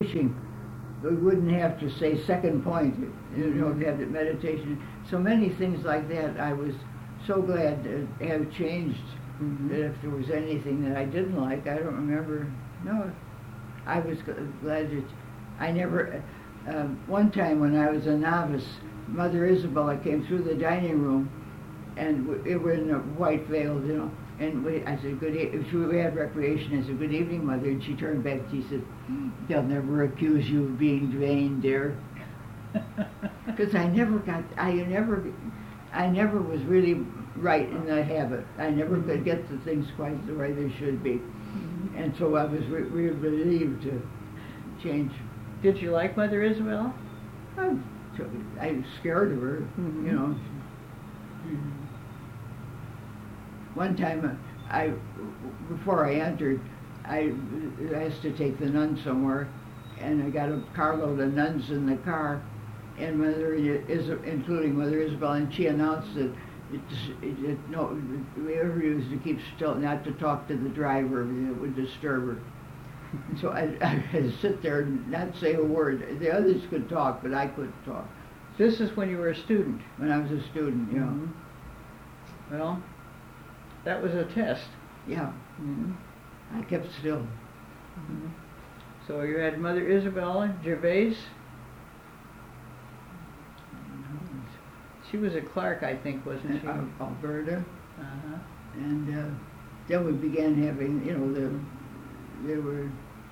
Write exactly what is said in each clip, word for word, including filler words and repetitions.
teaching, we wouldn't have to say second point, you know, have the meditation. So many things like that. I was so glad to have changed. Mm-hmm. That if there was anything that I didn't like, I don't remember. No, I was glad that I never. Uh, one time when I was a novice, Mother Isabella came through the dining room, and we were in a white veil, you know. And we, I said, "Good." E-. If we had recreation, I said, "Good evening, Mother." And she turned back. She said, "They'll never accuse you of being vain, dear." Because I never got. I never. I never was really right in that habit. I never could get the things quite the way they should be, Mm-hmm. and so I was re- re- relieved to change. Did you like Mother Isabel? I, I was scared of her, Mm-hmm. you know. Mm-hmm. One time, uh, I, before I entered, I asked to take the nuns somewhere, and I got a carload of nuns in the car, and Mother is, including Mother Isabel, and she announced that it, it, it, no, whoever was to keep still, not to talk to the driver, it would disturb her. And so I, I had to sit there and not say a word. The others could talk, but I couldn't talk. This is when you were a student. When I was a student, you know. Mm-hmm. Well, that was a test. Yeah. Mm-hmm. I kept still. Mm-hmm. So you had Mother Isabel Gervais. She was at Clark, I think, wasn't she? Uh, Alberta. Uh-huh. And uh, then we began having, you know, the, there were,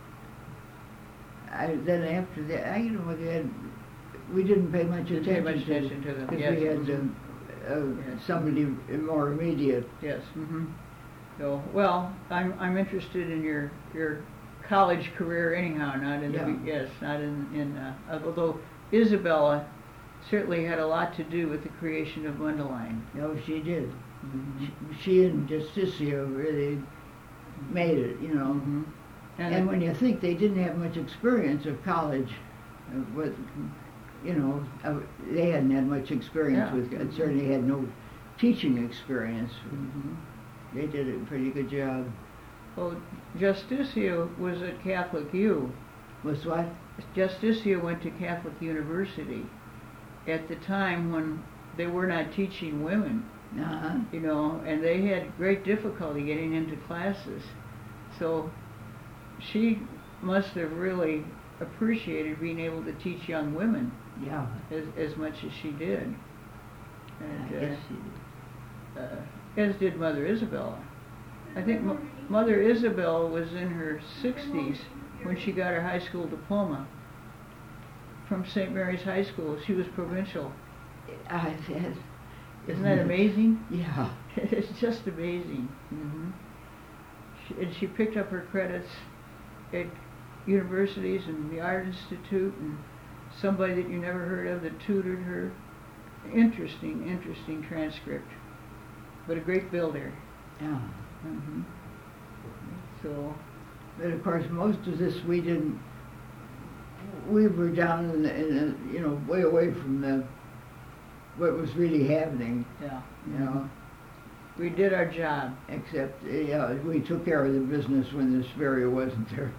I, then after that, I, you know, they had, we didn't pay much Didn't attention, pay much attention to them. because Yes. we had Mhm. uh, uh, Yes. somebody more immediate. Yes. Mm-hmm. So, well, I'm I'm interested in your your college career anyhow, not in Yeah. the yes, not in in uh, although Isabella certainly had a lot to do with the creation of Mundelein. No, she did. Mm-hmm. She, she and Justicia really made it, you know. Mm-hmm. And, And, when you think they didn't have much experience of college, uh, with, you know, uh, they hadn't had much experience Yeah. with it. Certainly had no teaching experience. Mhm. They did a pretty good job. Well, Justicia was at Catholic U. Was what? Justicia went to Catholic University at the time when they were not teaching women, Uh-huh. you know, and they had great difficulty getting into classes. So she must have really appreciated being able to teach young women Yeah. as, as much as she did. And, I guess she did. uh, uh, as did Mother Isabella. I think Mo- Mother Isabel was in her sixties when she got her high school diploma from Saint Mary's High School. She was provincial. I said, Isn't that amazing? Yeah. It's just amazing. Mm-hmm. She, and she picked up her credits at universities and the Art Institute, and somebody that you never heard of that tutored her. Interesting, interesting transcript, but a great builder. Yeah. Mm-hmm. So, But of course, most of this we didn't. We were down in the, in the, you know, way away from the what was really happening. yeah, You know, we did our job. except yeah, we took care of the business when the Superior wasn't there.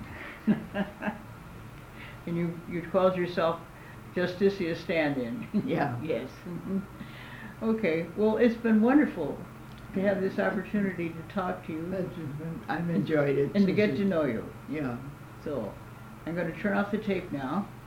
And you, you called yourself Justicia stand-in. Yeah. Yes. Mhm. Okay, well, it's been wonderful to have this opportunity to talk to you That's just been, I've enjoyed it. and to since get it- to know you. Yeah. So, I'm going to turn off the tape now.